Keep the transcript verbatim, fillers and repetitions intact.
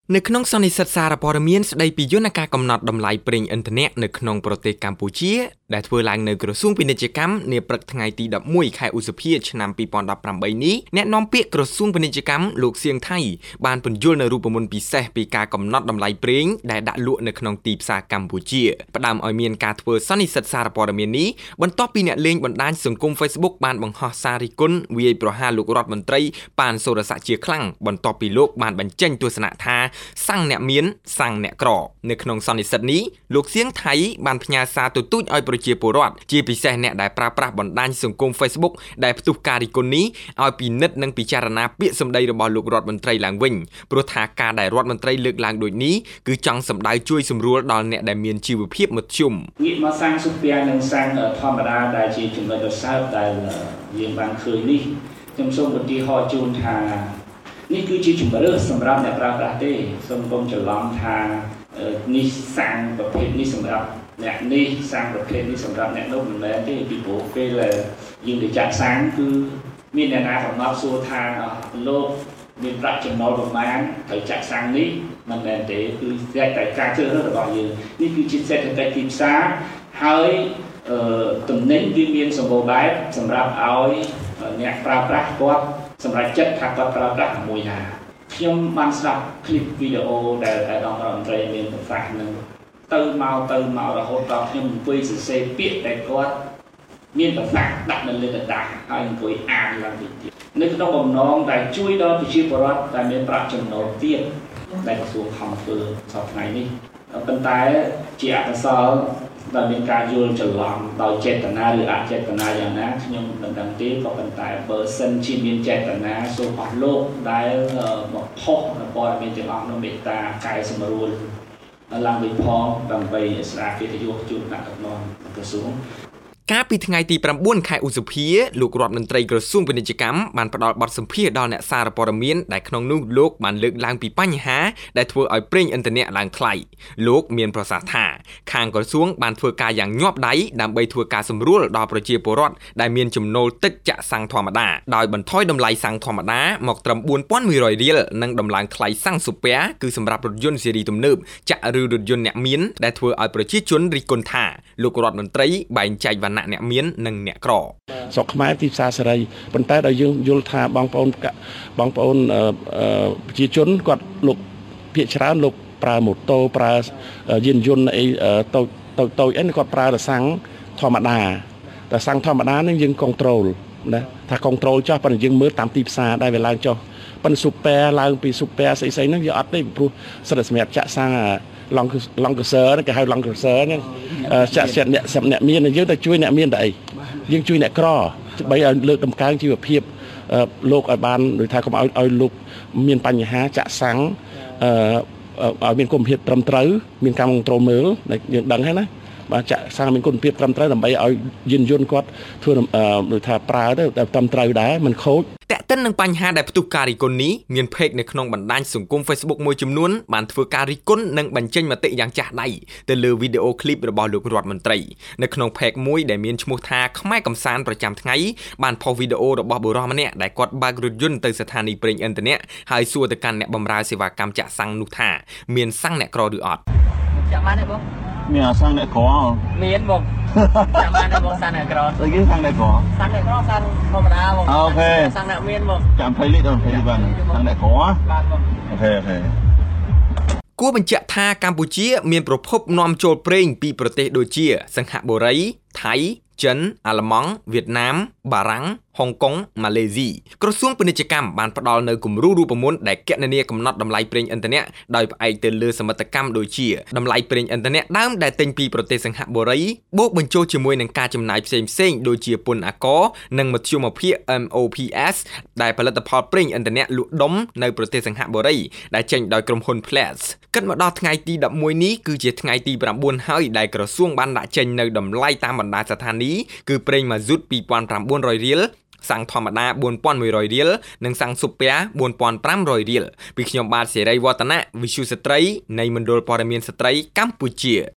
នៅក្នុងសន្និសីទសារព័ត៌មានស្ដីពីយន្តការកំណត់តម្លៃប្រេងឥន្ធនៈនៅក្នុងប្រទេសកម្ពុជាដែលធ្វើឡើងនៅក្រសួងពាណិជ្ជកម្មនាព្រឹកថ្ងៃទីដប់មួយខែឧសភាឆ្នាំពីរពាន់ដប់ប្រាំបីនេះអ្នកនាំពាក្យក្រសួងពាណិជ្ជកម្មលោកសៀងថៃបានពន្យល់នៅរូបមន្តពិសេសពីការកំណត់តម្លៃប្រេងដែលដាក់លក់នៅក្នុងទីផ្សារកម្ពុជាផ្ដើមឲ្យមានការធ្វើសន្និសីទសារព័ត៌មាននេះបន្ទាប់ពីអ្នកលេងបណ្ដាញសង្គម Facebook បានបង្ហោះសាររិះគន់វាយប្រហារលោករដ្ឋមន្ត្រីប៉ានសូរស័ក្តិជាខ្លាំងបន្ទាប់ពីលោកបានបញ្ចេញទស្សនៈថាសាំងអ្នកមានសាំងអ្នកក្រនៅក្នុងសន្និសីទនេះលោកសៀងថៃបានផ្ញើសារទទូចឲ្យប្រជាពលរដ្ឋជាពិសេសអ្នកដែលប្រើប្រាស់បណ្ដាញសង្គម Facebook ដែលផ្ទុះការរិះគន់នេះឲ្យពិនិត្យនិងពិចារណាពាក្យសម្ដីរបស់លោករដ្ឋមន្ត្រីឡើងវិញព្រោះថាការដែលរដ្ឋមន្ត្រីលើកឡើងដូចនេះគឺចង់សម្ដៅជួយសម្រួលដល់អ្នកដែលមានជីវភាពមធ្យមងាកមកសាំងសុភានិងសាំងធម្មតាដែលជាចំណុចរសើបដែលយើងបានឃើញនេះខ្ញុំសូមឧទាហរណ៍ជូនថានេះគឺជាជំរឿនសម្រាប់អ្នកប្រើប្រាស់ទេសូមកុំច្រឡំថានេះសាំងប្រភេទនេះសម្រាប់អ្នកនេះសាំងប្រភេទនេះសម្រាប់អ្នកនោះមិនមែនទេពីព្រោះពេលយើងទៅចាក់សាំងគឺមានអ្នកណាកំណត់សួរថាលោកមានប្រាក់ចំណូលប្រមាណត្រូវចាក់សាំងនេះមិនមែនទេគឺតែតែការជ្រើសរើសរបស់យើងនេះគឺជាសេដ្ឋកិច្ចទីផ្សារហើយតំណែងវាមានសម្បូរបែបសម្រាប់ឲ្យអ្នកប្រើប្រាស់គាត់សម្រាប់ចិត្តថាគាត់ប្រើប្រាស់មួយណាខ្ញុំបានស្ដាប់คลิปវីដេអូដែលអាដាមរដ្ឋមន្ត្រីមានប្រសាសន៍នឹងទៅមកទៅមករហូតដល់ខ្ញុំអង្គុយសរសេរពាក្យដែលគាត់មានប្រសាសន៍ដាក់នៅលើกระดาษហើយអង្គុយអានឡើងទៀតនៅក្នុងបំណងដែលជួយដល់ប្រជាពលរដ្ឋដែលមានប្រាក់ចំណូលទាបដែលក្រសួងខំធ្វើសប្តាហ៍នេះប៉ុន្តែជាអកុសលដែលមានការយល់ច្រឡំដោយចេតនាឬអចេតនាយ៉ាងណាខ្ញុំមិនដឹងទេក៏ប៉ុន្តែបើសិនជាមានចេតនាសូមអស់លោកដែលមកផុសព័ត៌មានទាំងអស់នោះមេត្តាកែសម្រួលឡើងវិញផងដើម្បីស្ដារកិត្តិយសជូនអ្នកដឹកនាំក្រសួងកាលពីថ្ងៃទីប្រាំបួនខែឧសភាលោករដ្ឋមន្ត្រីក្រសួងពាណិជ្ជកម្មបានផ្ដល់បទសម្ភាសន៍ដល់អ្នកសារព័ត៌មានដែលក្នុងនោះលោកបានលើកឡើងពីបញ្ហាដែលធ្វើឲ្យប្រេងឥន្ធនៈឡើងថ្លៃលោកមានប្រសាសន៍ថាខាងក្រសួងបានធ្វើការយ៉ាងញាប់ដៃដើម្បីធ្វើការសម្រួលដល់ប្រជាពលរដ្ឋដែលមានចំណូលតិចចាក់សាំងធម្មតាដោយបន្ថយតម្លៃសាំងធម្មតាមកត្រឹមបួនពាន់មួយរយរៀលនិងដំឡើងថ្លៃសាំងស៊ូពែរគឺសម្រាប់រថយន្តស៊េរីទំនើបចាក់ឬរថយន្តអ្នកមានដែលធ្វើឲ្យប្រជាជនរិះគន់ថាលោករដ្ឋមន្ត្រីបែងចែកវណ្ណៈអ្នកមាននិងអ្នកក្រស្រុកខ្មែរទីផ្សារសេរីប៉ុន្តែដល់យើងយល់ថាបងប្អូនបងប្អូនប្រជាជនគាត់លោកភាគច្រើនលោកប្រើម៉ូតូប្រើយានយន្តអីតូចតូចតូចអីគាត់ប្រើរសាំងធម្មតាតែសាំងធម្មតានឹងយើងកុងត្រូលណាថាកុងត្រូលចោះប៉ុន្តែយើងមើលតាមទីផ្សារដែលវាឡើងចុះប៉ុន្តែស៊ូពែរឡើងពីស៊ូពែរស្អីស្អីហ្នឹងយើងអត់ទេព្រោះសិទ្ធិសម្រាប់ចាក់សាំងឡង់ឡង់កសើគេហៅឡង់កសើហ្នឹងចាក់ចិត្តអ្នកសម្រាប់អ្នកមានយើងទៅជួយអ្នកមានតែអីយើងជួយអ្នកក្រដើម្បីឲ្យលើកតម្កើងជីវភាពលោកឲ្យបានដូចថាកុំឲ្យឲ្យលោកមានបញ្ហាចាក់សាំងឲ្យមានគុណភាពត្រឹមត្រូវមានការគ្រប់គ្រងមើលយើងដឹងហើយណាបាទចាក់សាំងមានគុណភាពត្រឹមត្រូវដើម្បីឲ្យយានយន្តគាត់ធ្វើដូចថាប្រើទៅតែត្រឹមត្រូវដែរមិនខូចតែកតិននឹងបញ្ហាដែលផ្ទុះការរិះគន់នេះមានเพจនៅក្នុងបណ្ដាញសង្គម Facebook មួយចំនួនបានធ្វើការរិះគន់និងបញ្ចេញមតិយ៉ាងចាស់ដៃទៅលើវីដេអូឃ្លីបរបស់លោករដ្ឋមន្ត្រីនៅក្នុងเพจមួយដែលមានឈ្មោះថាខ្មែរកំសាន្តប្រចាំថ្ងៃបានផុសវីដេអូរបស់បុរសម្នាក់ដែលគាត់បើករថយន្តទៅស្ថានីយ៍ប្រេងឥន្ធនៈហើយសួរទៅកាន់អ្នកបម្រើសេវាកម្មចាក់សាំងនោះថាមានសាំងអ្នកក្រឬអត់ចាក់បានទេបងមានអាសាំងអ្នកក្រមានបងចាក់បានទេបងសាំងអ្នកក្រស្អីគេសាំងអ្នកក្រសាំងអ្នកក្រសាំងធម្មតាបងអូខេសាំងអ្នកមានបងចាក់ยี่สิบលីត្រยี่สิบលីត្របានសាំងអ្នកក្របាទបងអូខេអូខេគួរបញ្ជាក់ថាកម្ពុជាមានប្រភពនាំចូលប្រេងពីប្រទេសដូចជាសិង្ហបុរីថៃចិនអាល្លឺម៉ង់វៀតណាមបារាំងហុងកុងម៉ាឡេស៊ីក្រសួងពាណិជ្ជកម្មបានផ្ដល់នៅគំរូរូបមន្តដែលគណនាកំណត់តម្លៃប្រេងឥន្ធនៈដោយផ្អែកទៅលើសមិទ្ធកម្មដូចជាតម្លៃប្រេងឥន្ធនៈដើមដែលទិញពីប្រទេសសិង្ហបុរីបូកបញ្ចូលជាមួយនឹងការចំណាយផ្សេងៗដូចជាពន្ធអាករនិងមធ្យមភាគ អេម អូ ភី អេស ដែលផលិតផលប្រេងឥន្ធនៈលក់ដុំនៅប្រទេសសិង្ហបុរីដែលចេញដោយក្រុមហ៊ុន Plas គិតមកដល់ថ្ងៃទីដប់មួយនេះគឺជាថ្ងៃទីប្រាំបួនហើយដែលក្រសួងបានដាក់ចេញនៅតម្លៃតាមបណ្ដាស្ថានីយ៍គឺប្រេងម៉ាស៊ូតពីរពាន់ប្រាំបួនរយរៀលសាំងធម្មតាបួនពាន់មួយរយរៀលនិងសាំងស៊ូពែរបួនពាន់ប្រាំរយរៀលពីខ្ញុំបាទសេរីវឌ្ឍនៈវិទ្យុស្ត្រីនៃមណ្ឌលព័ត៌មានស្ត្រីកម្ពុជា